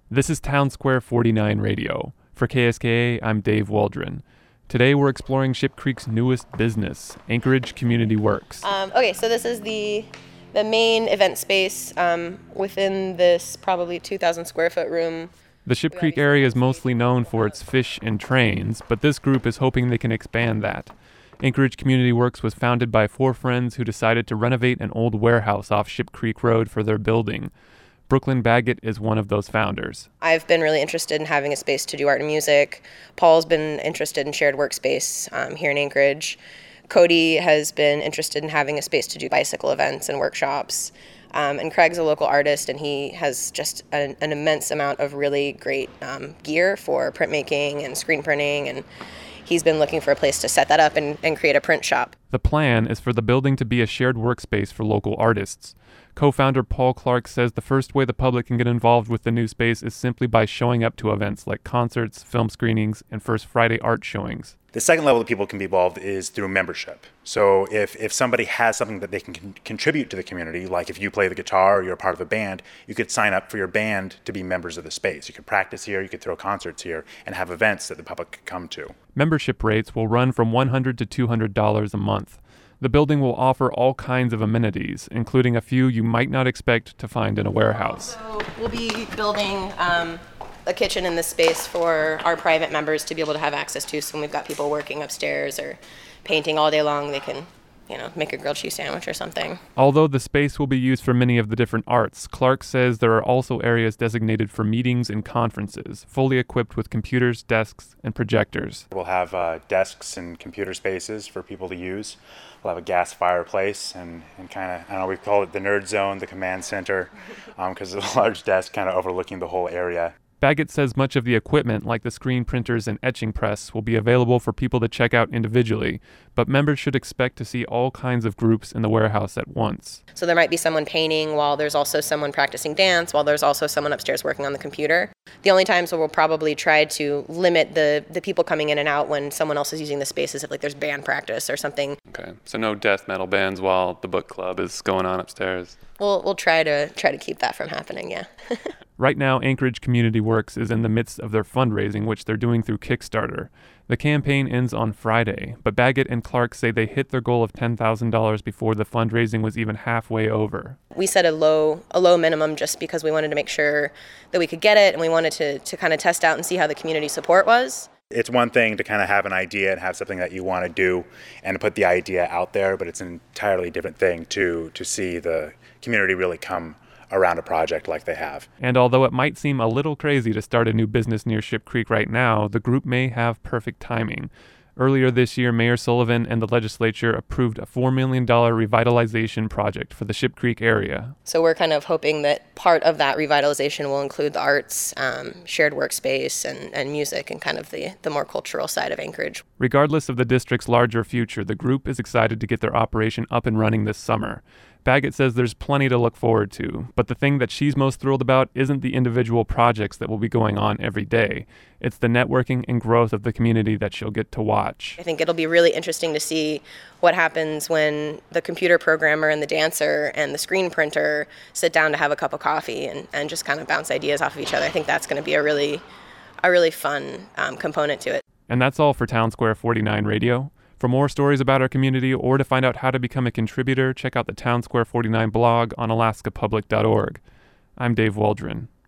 This is Town Square 49 Radio. For KSKA, I'm Dave Waldron. Today we're exploring Ship Creek's newest business, Anchorage Community Works. So this is the main event space within this probably 2,000 square foot room. The Ship Creek area is mostly known for its fish and trains, but this group is hoping they can expand that. Anchorage Community Works was founded by four friends who decided to renovate an old warehouse off Ship Creek Road for their building. Brooklyn Baggett is one of those founders. I've been really interested in having a space to do art and music. Paul's been interested in shared workspace here in Anchorage. Cody has been interested in having a space to do bicycle events and workshops. And Craig's a local artist, and he has just an immense amount of really great gear for printmaking and screen printing, and he's been looking for a place to set that up and create a print shop. The plan is for the building to be a shared workspace for local artists. Co-founder Paul Clark says the first way the public can get involved with the new space is simply by showing up to events like concerts, film screenings, and First Friday art showings. The second level that people can be involved is through membership. So if somebody has something that they can contribute to the community, like if you play the guitar or you're a part of a band, you could sign up for your band to be members of the space. You could practice here, you could throw concerts here, and have events that the public could come to. Membership rates will run from $100 to $200 a month. The building will offer all kinds of amenities, including a few you might not expect to find in a warehouse. So we'll be building a kitchen in this space for our private members to be able to have access to. So when we've got people working upstairs or painting all day long, they can, make a grilled cheese sandwich or something. Although the space will be used for many of the different arts, Clark says there are also areas designated for meetings and conferences, fully equipped with computers, desks, and projectors. We'll have desks and computer spaces for people to use. We'll have a gas fireplace and kind of, we call it the nerd zone, the command center, because it's a large desk kind of overlooking the whole area. Baggett says much of the equipment, like the screen printers and etching press, will be available for people to check out individually, but members should expect to see all kinds of groups in the warehouse at once. So there might be someone painting while there's also someone practicing dance, while there's also someone upstairs working on the computer. The only times where we'll probably try to limit the people coming in and out when someone else is using the space is if there's band practice or something. Okay, so no death metal bands while the book club is going on upstairs. We'll try to keep that from happening, yeah. Right now, Anchorage Community Works is in the midst of their fundraising, which they're doing through Kickstarter. The campaign ends on Friday, but Baggett and Clark say they hit their goal of $10,000 before the fundraising was even halfway over. We set a low minimum just because we wanted to make sure that we could get it, and we wanted to kind of test out and see how the community support was. It's one thing to kind of have an idea and have something that you want to do and to put the idea out there, but it's an entirely different thing to see the community really come around a project like they have. And although it might seem a little crazy to start a new business near Ship Creek right now, the group may have perfect timing. Earlier this year, Mayor Sullivan and the legislature approved a $4 million revitalization project for the Ship Creek area. So we're kind of hoping that part of that revitalization will include the arts, shared workspace, and music, and kind of the more cultural side of Anchorage. Regardless of the district's larger future, the group is excited to get their operation up and running this summer. Baggett says there's plenty to look forward to, but the thing that she's most thrilled about isn't the individual projects that will be going on every day. It's the networking and growth of the community that she'll get to watch. I think it'll be really interesting to see what happens when the computer programmer and the dancer and the screen printer sit down to have a cup of coffee and just kind of bounce ideas off of each other. I think that's going to be a really fun component to it. And that's all for Town Square 49 Radio. For more stories about our community or to find out how to become a contributor, check out the Town Square 49 blog on alaskapublic.org. I'm Dave Waldron.